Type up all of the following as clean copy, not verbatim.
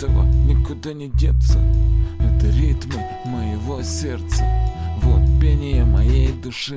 этого никуда не деться. Это ритмы моего сердца, вот пение моей души.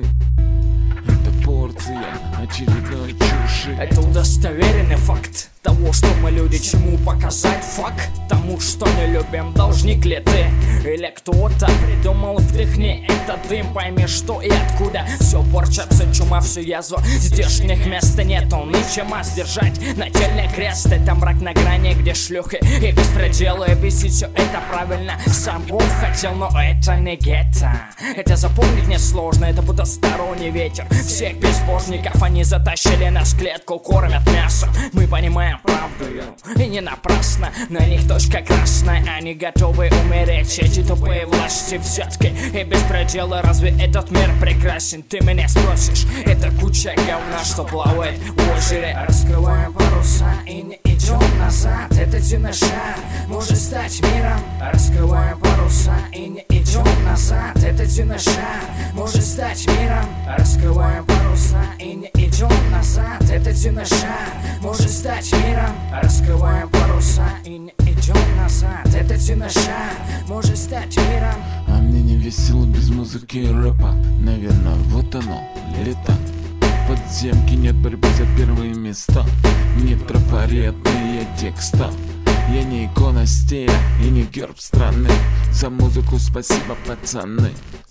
Это порция очередной чуши. Это удостоверенный факт того, что мы люди. Чему показать факт тому, что не любим. Должник ли ты или кто-то придумал, вдохни этот дым, пойми, что и откуда. Все порчится, чума, всю язву. Здешних мест нету, ничем сдержать нательный крест. Это мрак на грани, где шлюхи и беспределы. Бесить все это правильно, сам Бог хотел, но это не гетто. Это запомнить несложно, это будто сторонний ветер. Всех безбожников они затащили нас в клетку, кормят мясом. Мы понимаем правду, и не напрасно. На них точка красная, они готовы умереть. Эти тупые власти взятки и беспределы. Разве этот мир прекрасен? Ты меня спросишь. Это куча говна, что плавает в озере. Раскрываем паруса и не идем назад. Это темный шар может стать миром. Раскрываем паруса и не идем назад. Это темный шар может стать миром. Раскрываем паруса и не идем назад. Это темный шар может стать миром. Раскрываем паруса и не идем назад. Это темный шар может стать миром. А мне не весело без музыки и рэпа. Наверное, вот оно, лето. В подземке нет борьбы за первые места. Не трафаретные текста. Я не икона стиля и не герб страны. За музыку спасибо, пацаны.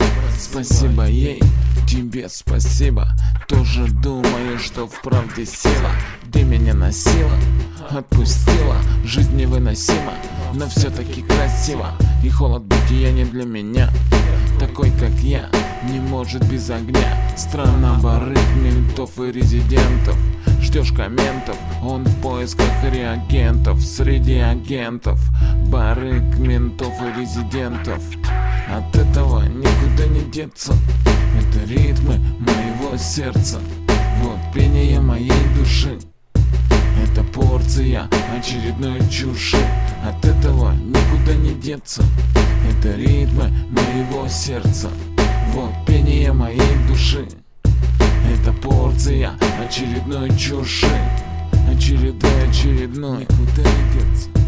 Спасибо ей, тебе спасибо. Тоже думаю, что в правде сила. Ты меня носила, отпустила. Жизнь невыносима, но все-таки красиво. И холод бытия не для меня. Такой как я не может без огня. Страна барыг, ментов и резидентов. Ждешь комментов, он в поисках реагентов. Среди агентов барыг, ментов и резидентов. От этого никуда не деться. Это ритмы моего сердца, вот пение моей души. Это порция очередной чуши. От этого никуда не деться. Это ритмы моего сердца, вот пение моей души. Это порция очередной чуши. Очередной, никуда не деться.